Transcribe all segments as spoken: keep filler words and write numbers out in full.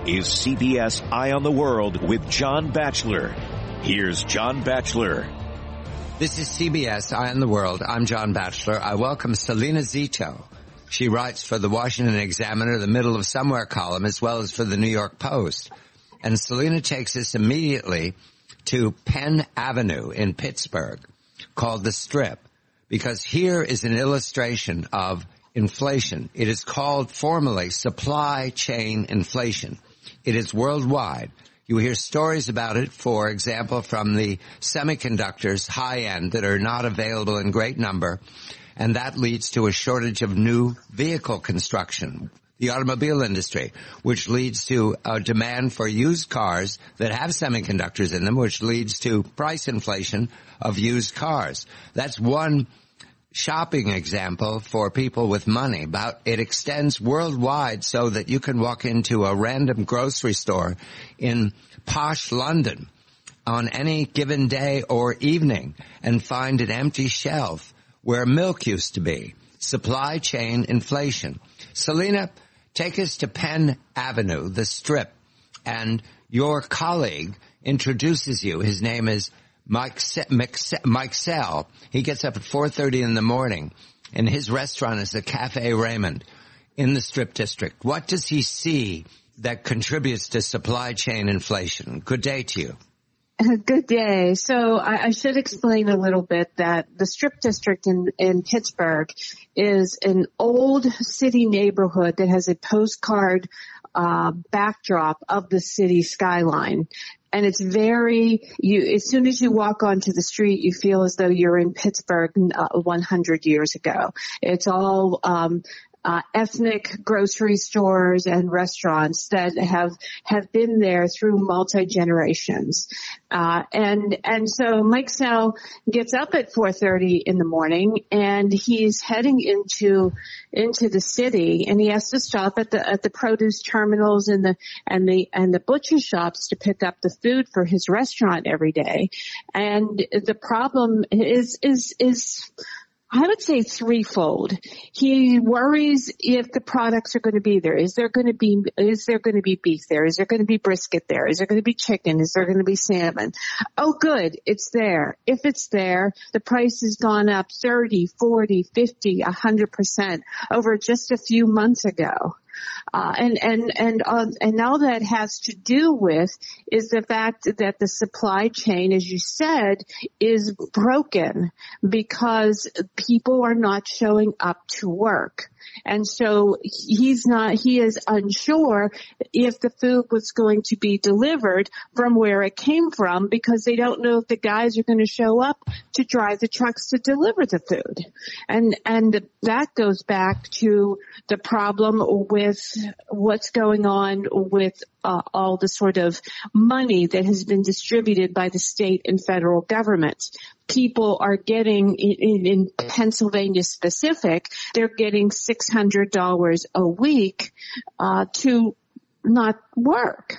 is C B S Eye on the World with John Batchelor. Here's John Batchelor. This is C B S Eye on the World. I'm John Batchelor. I welcome Selena Zito. She writes for the Washington Examiner, the Middle of Somewhere column, as well as for the New York Post. And Selena takes us immediately to Penn Avenue in Pittsburgh, called the Strip, because here is an illustration of inflation. It is called formally supply chain inflation. It is worldwide. You hear stories about it, for example, from the semiconductors, high-end, that are not available in great number, and that leads to a shortage of new vehicle construction. The automobile industry, which leads to a demand for used cars that have semiconductors in them, which leads to price inflation of used cars. That's one shopping example for people with money, but it extends worldwide so that you can walk into a random grocery store in posh London on any given day or evening and find an empty shelf where milk used to be. Supply chain inflation. Selena, take us to Penn Avenue, the Strip, and your colleague introduces you. His name is Mike Se- Mike Sell. He gets up at four thirty in the morning, and his restaurant is the Cafe Raymond in the Strip District. What does he see that contributes to supply chain inflation? Good day to you. Good day. So I, I should explain a little bit that the Strip District in, in Pittsburgh is an old city neighborhood that has a postcard uh, backdrop of the city skyline. And it's very, you, as soon as you walk onto the street, you feel as though you're in Pittsburgh uh, one hundred years ago. It's all, um, Uh, ethnic grocery stores and restaurants that have have been there through multi generations, uh, and and so Mike Sell gets up at four thirty in the morning, and he's heading into into the city, and he has to stop at the at the produce terminals and the and the and the butcher shops to pick up the food for his restaurant every day, and the problem is is is. I would say threefold. He worries if the products are going to be there. Is there going to be, is there going to be beef there? Is there going to be brisket there? Is there going to be chicken? Is there going to be salmon? Oh, good. It's there. If it's there, the price has gone up thirty, forty, fifty, one hundred percent over just a few months ago. Uh, and, and, and, uh, and all that has to do with is the fact that the supply chain, as you said, is broken because people are not showing up to work. And so he's not, he is unsure if the food was going to be delivered from where it came from because they don't know if the guys are going to show up to drive the trucks to deliver the food. And, and that goes back to the problem with what's going on with uh, all the sort of money that has been distributed by the state and federal government. People are getting, in, in Pennsylvania specific, they're getting six hundred dollars a week uh, to not work.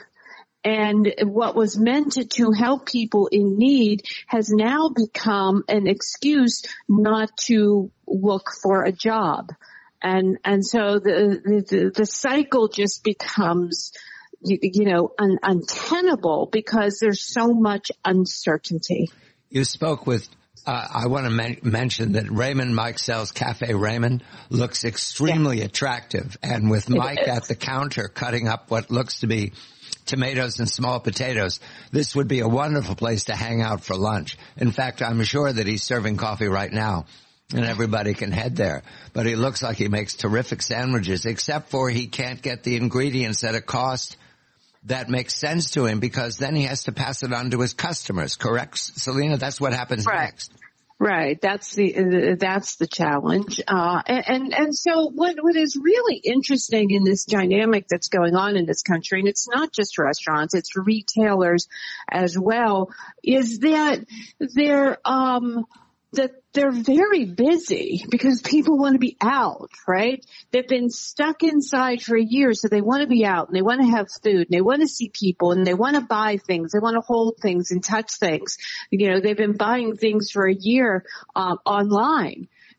And what was meant to, to help people in need has now become an excuse not to look for a job. And, and so the, the, the cycle just becomes, you, you know, un, untenable because there's so much uncertainty. You spoke with, uh, I want to men- mention that Raymond Mike Sell's Cafe Raymond looks extremely yeah. attractive. And with Mike at the counter cutting up what looks to be tomatoes and small potatoes, this would be a wonderful place to hang out for lunch. In fact, I'm sure that he's serving coffee right now and everybody can head there. But he looks like he makes terrific sandwiches, except for he can't get the ingredients at a cost that makes sense to him because then he has to pass it on to his customers. Correct, Selena? That's what happens right. next. Right. That's the, uh, that's the challenge. Uh, and, and, and so what, what is really interesting in this dynamic that's going on in this country, and it's not just restaurants, it's retailers as well, is that they're, um, that they're very busy because people want to be out, right? They've been stuck inside for a year, so they want to be out and they want to have food and they want to see people and they want to buy things. They want to hold things and touch things. You know, they've been buying things for a year um, online.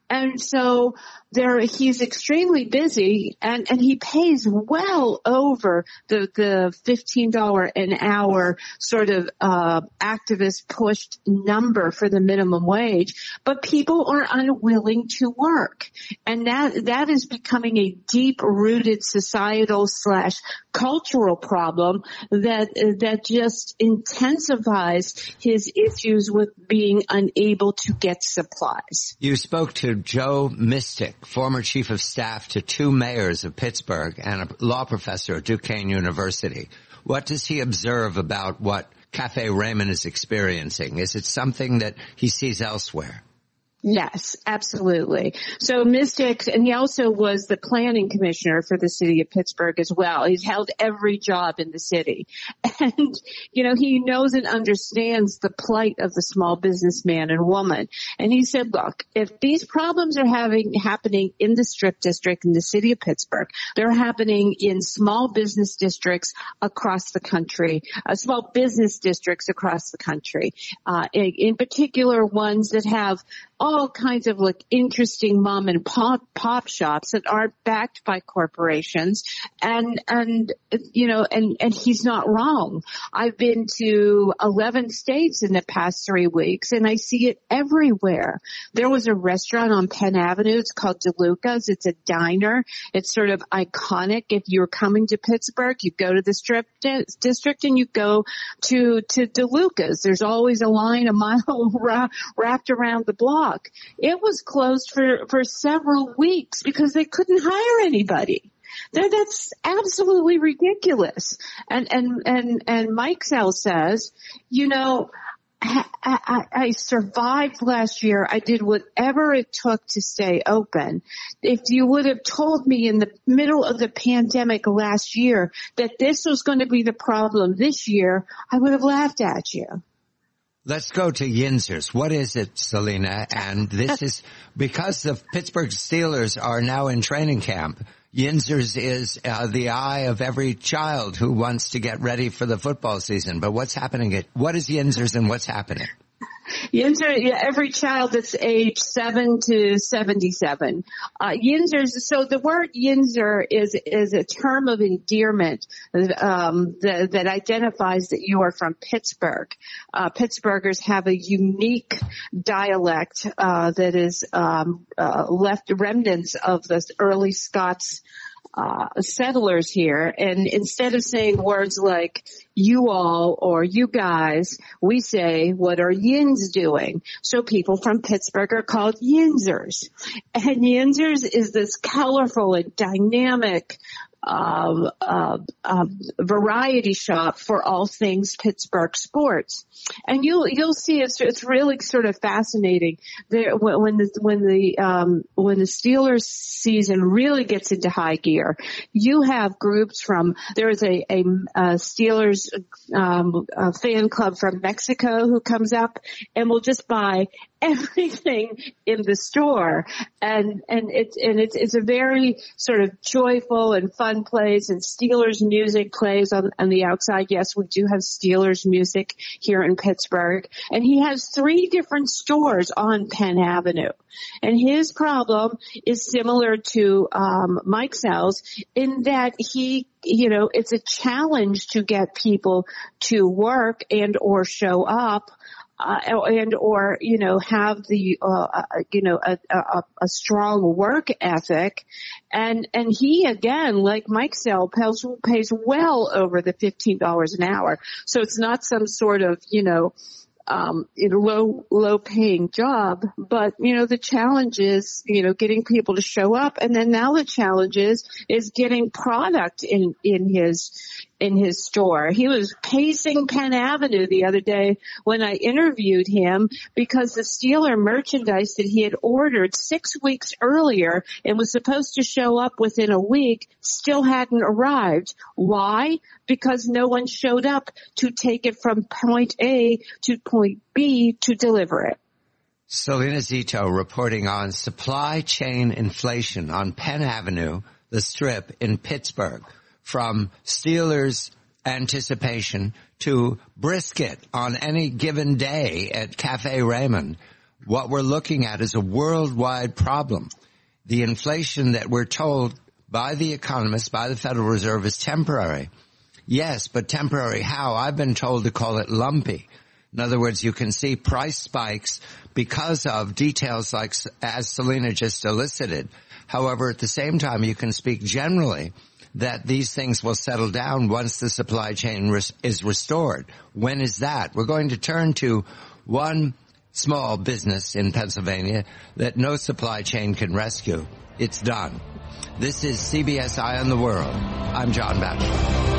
And so there, he's extremely busy, and, and he pays well over the, the fifteen dollars an hour sort of, uh, activist pushed number for the minimum wage, but people are unwilling to work. And that, that is becoming a deep rooted societal slash cultural problem that, that just intensifies his issues with being unable to get supplies. You spoke to Joe Mystic, former chief of staff to two mayors of Pittsburgh and a law professor at Duquesne University. What does he observe about what Cafe Raymond is experiencing? Is it something that he sees elsewhere? Yes, absolutely. So Mystic, and he also was the planning commissioner for the city of Pittsburgh as well. He's held every job in the city. And, you know, he knows and understands the plight of the small businessman and woman. And he said, look, if these problems are having, happening in the Strip District in the city of Pittsburgh, they're happening in small business districts across the country, uh, small business districts across the country, uh, in, in particular ones that have all kinds of like interesting mom and pop pop shops that are backed by corporations, and and you know and and he's not wrong. I've been to eleven states in the past three weeks, and I see it everywhere. There was a restaurant on Penn Avenue. It's called DeLuca's. It's a diner. It's sort of iconic. If you're coming to Pittsburgh, you go to the Strip di- District and you go to to DeLuca's. There's always a line a mile ra- wrapped around the block. It was closed for, for several weeks because they couldn't hire anybody. That, that's absolutely ridiculous. And, and, and, and Mike Sell says, you know, I, I, I survived last year. I did whatever it took to stay open. If you would have told me in the middle of the pandemic last year that this was going to be the problem this year, I would have laughed at you. Let's go to Yinzers. What is it, Selena? And this is because the Pittsburgh Steelers are now in training camp. Yinzers is uh, the eye of every child who wants to get ready for the football season. But what's happening? At, what is Yinzers and what's happening? Yinzer, yeah, every child that's age seven to seventy-seven. Uh, Yinzers, so the word Yinzer is, is a term of endearment, um, that, that identifies that you are from Pittsburgh. Uh, Pittsburghers have a unique dialect, uh, that is, um, uh, left remnants of the early Scots, uh, settlers here. And instead of saying words like you all or you guys, we say, what are yins doing? So people from Pittsburgh are called Yinzers. And Yinzers is this colorful and dynamic Uh, uh, uh, variety shop for all things Pittsburgh sports. And you'll, you'll see it's, it's really sort of fascinating there when the, when the, um, when the Steelers season really gets into high gear. You have groups from, there's a, a, a Steelers, um, a fan club from Mexico who comes up and will just buy everything in the store. And, and it's, and it's, it's a very sort of joyful and fun place, and Steelers music plays on, on the outside. Yes, we do have Steelers music here in Pittsburgh. And he has three different stores on Penn Avenue. And his problem is similar to, um, Mike Sell's in that he, you know, it's a challenge to get people to work and or show up. Uh, and or, you know, have the, uh, you know, a, a, a strong work ethic. And, and he, again, like Mike Sell, pays, pays well over the fifteen dollars an hour. So it's not some sort of, you know, um, low, low paying job, but, you know, the challenge is, you know, getting people to show up. And then now the challenge is, is getting product in, in his, in his store. He was pacing Penn Avenue the other day when I interviewed him because the Steeler merchandise that he had ordered six weeks earlier and was supposed to show up within a week still hadn't arrived. Why? Because no one showed up to take it from point A to point B to deliver it. Selena Zito reporting on supply chain inflation on Penn Avenue, the Strip in Pittsburgh. From Steelers anticipation to brisket on any given day at Cafe Raymond. what we're looking at is a worldwide problem. The inflation that we're told by the economists, by the Federal Reserve, is temporary. Yes, but temporary how? I've been told to call it lumpy. In other words, you can see price spikes because of details like, as Selena just elicited. However, at the same time, you can speak generally that these things will settle down once the supply chain res- is restored. When is that? We're going to turn to one small business in Pennsylvania that no supply chain can rescue. It's done. This is C B S Eye on the World. I'm John Batchelor.